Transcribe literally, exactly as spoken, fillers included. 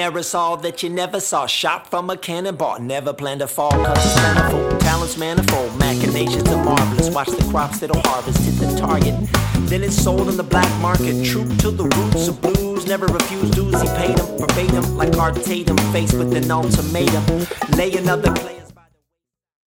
aerosol that you never saw. Shot from a cannonball, never planned to fall. Cause it's plentiful, talents manifold. Machinations are marvelous. Watch the crops that'll harvest hit the target. Then it's sold on the black market. True to the roots of blues. Never refused dues, he paid them verbatim. Like Art Tatum faced with an ultimatum. Lay another play.